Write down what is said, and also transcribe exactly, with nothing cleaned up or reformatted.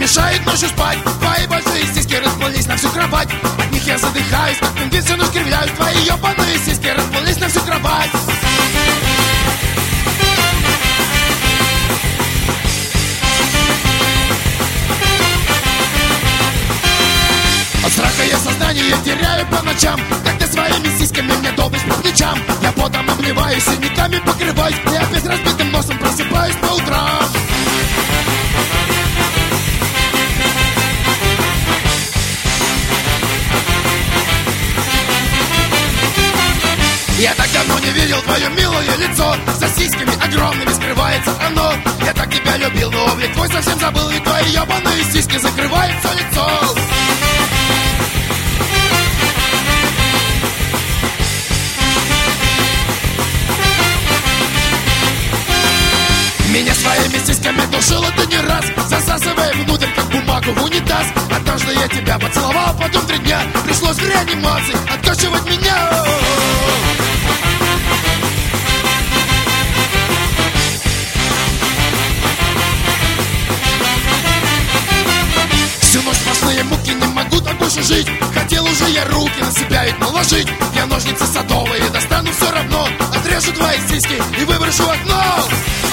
мешают ночью спать. Твои большие сиськи расплылись на всю кровать. От них я задыхаюсь, как пингвин все ночь кривляюсь. Твои ебаные сиськи расплылись на всю кровать. От страха я сознание теряю по ночам. Как ты своими сиськами мне долбишь по плечам. Я потом обливаюсь, синяками покрываюсь. И опять разбитым носом просыпаюсь по утрам. Я так давно не видел твое милое лицо. За сиськами огромными скрывается оно. Я так тебя любил, но облик твой совсем забыл. И твои ебаные сиськи закрывают все лицо. Меня своими сиськами душила ты не раз, засасывая внутрь, как бумагу в унитаз. Однажды я тебя поцеловал, потом три дня пришлось в реанимации откачивать меня. Всю ночь сплошные муки, не могу так больше жить. Хотел уже я руки на себя ведь наложить. Я ножницы садовые достану все равно. Отрежу твои сиськи и выброшу в окно.